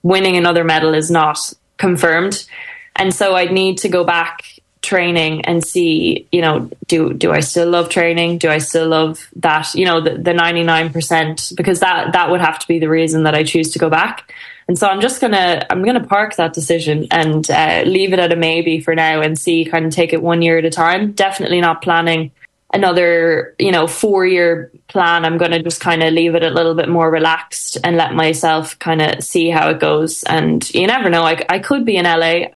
winning another medal is not confirmed. And so I'd need to go back training and see, do I still love training? Do I still love that, the 99%? Because that would have to be the reason that I choose to go back. And so I'm going to park that decision and leave it at a maybe for now and see, kind of take it 1 year at a time. Definitely not planning another, 4-year plan. I'm going to just kind of leave it a little bit more relaxed and let myself kind of see how it goes. And you never know, I could be in LA.